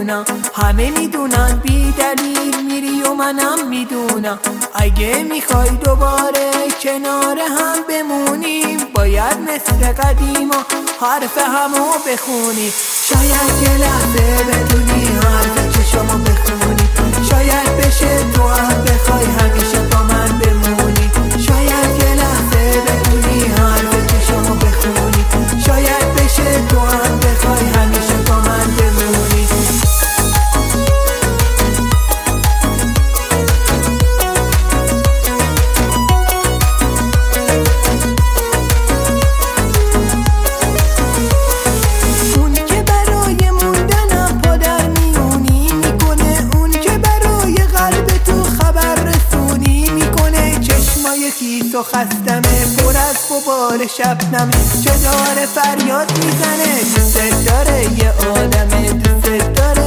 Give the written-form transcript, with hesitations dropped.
بدونم، همه میدونن بی دلیل میری و منم میدونم. اگه میخوای دوباره کنار هم بمونیم، باید مثل قدیما حرف همو بخونی. شاید یه لحظه بتونی حرف چشمو بخونی، شاید بشه تو هم بخوای همیشه با من بمونی. شاید یه لحظه بتونی حرف چشمو بخونی، شاید بشه تو هم بخوای همیشه با من بمونی. اون که برای موندنم پادر میونی میکنه، اون که برای قلب تو خبر رسونی میکنه. چشمای خیس و خستمه پر از غبار شبنمه، چه داره فریاد میزنه دوست داره یه آدمه، دوست داره